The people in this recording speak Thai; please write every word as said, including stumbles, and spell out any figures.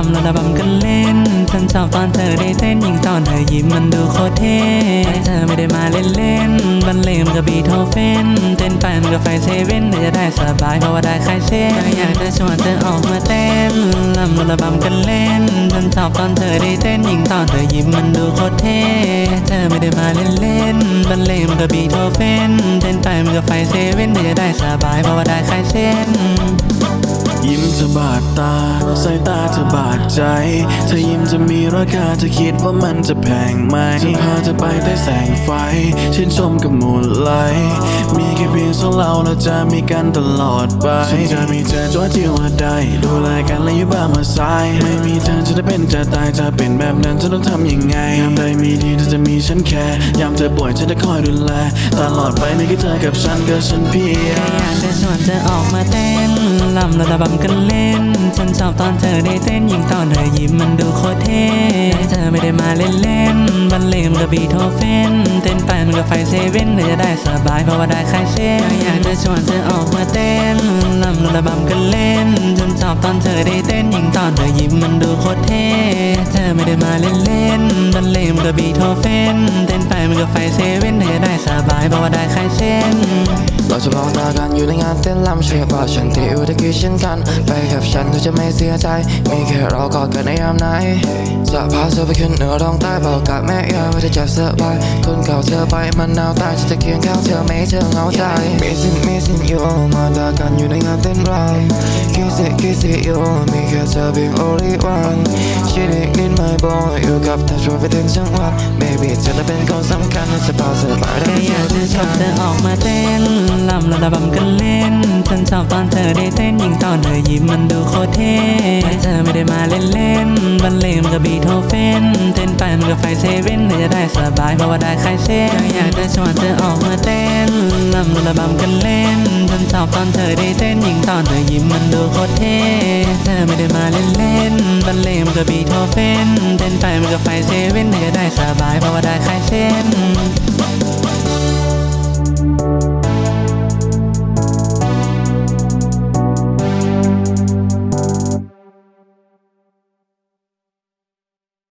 ำระบำกันเล่นฉันชอบตอนเธอได้เต้นยิ่งตอนเธอยิ้มมันดูโคตรเท่เธอไม่ได้มาเล่นเล่นบรรเลงมันก็บีโธเฟนเต้นไปมันก็ไฟเซเว่นเธอจะได้สบายเพราะว่าได้ใครเส้นอยากจะชวนเธอออกมาเต้นลำระบำกันเล่นฉันชอบตอนเธอได้เต้นยิ่งตอนเธอยิ้มมันดูโคตรเท่เธอไม่ได้มาเล่นเล่นบรรเลงมันก็บีโธเฟนเต้นไปมันก็ไฟเซเว่นเธอจะได้สบายเพราะว่าได้ใครเส้นยิ้มจะบาดตาสายตาจะบาดใจเธอยิ้มจะมีราคาเธอคิดว่ามันจะแพงไหมจะพาเธอไปใต้แสงไฟชื่นชมกับมูลไลท์มีแค่เพียงสองเราเราจะมีกันตลอดไปฉันจะมีเธอจวดที่ว่าได้ดูแลกันและอยู่บ้านมาสายไม่มีเธอจะได้เป็นจะตายจะเป็นแบบนั้นจะต้องทำยังไงยามใดมีดีเธอจะมีฉันแค่ยามเธอป่วยฉันจะคอยดูแลตลอดไปไม่แค่เธอกับฉันก็ฉันเพียงอยากจะชวนเธอออกมาเต้นลำระบำกันเล่นฉันชอบตอนเธอได้เต้นยิ่งตอนเธอยิ้มมันดูโคตรเท่เธอไม่ได้มาเล่นเล่นบรรเลงมันก็บีโธเฟนเต้นไปมันก็ไฟเซเว่นเธอจะได้สบายเพราะว่าได้ใครเส้นอยากจะชวนเธอออกมาเต้นลำระบำกันเล่นฉันชอบตอนเธอได้เต้นยิ่งตอนเธอยิ้มมันดูโคตรเท่เธอไม่ได้มาเล่นเล่นบรรเลงมันก็บีโธเฟนเต้นไปมันก็ไฟเซเว่นเธอจะได้สบายเพราะว่าได้ใครเส้นเราจะมองตากันอยู่ในงานเต้นรำเชื่อว่าฉันที่อยู่ตะกี้เช่นกันไปกับฉันเธอจะไม่เสียใจมีแค่เรากอดกันในยามไหนจะพาเธอไปขึ้นเหนือท้องใต้บอกกับแม่ยาว่าจะจับเสื้อไปคนเก่าเธอไปมันหนาวตายฉันจะเคียงข้างเธอไม่ให้เธอเหงาใจมีสิ่งมีสิ่งอยู่มองตากันอยู่ในงานเต้นรำคิดสิคิดสิอยู่มีแค่เธอเพียง only one ชีวิตนี้ไม่บ่อยู่กับเธอช่วยไปถึงจังหวะ baby เธอจะเป็นคนสำคัญจะพาเธอไปได้อยากจะชวนเธอออกมาเต้นลำระบำกันเล่นฉันชอบตอนเธอได้เต้นยิ่งตอนเธอยิ้มมันดูโคตรเท่เธอไม่ได้มาเล่นเล่นบรรเลงมันก็บีโธเฟนเต้นไปมันก็ไฟเซเว่นเธอจะได้สบายเพราะว่าได้ใครเส้นอยากจะชวนเธอออกมาเต้นลำระบำกันเล่นฉันชอบตอนเธอได้เต้นยิ่งตอนเธอยิ้มมันดูโคตรเท่เธอไม่ได้มาเล่นเล่นบรรเลงมันก็บีโธเฟนเต้นไปมันก็ไฟเซเว่นเธอจะได้สบายเพราะว่าได้ใครเส้น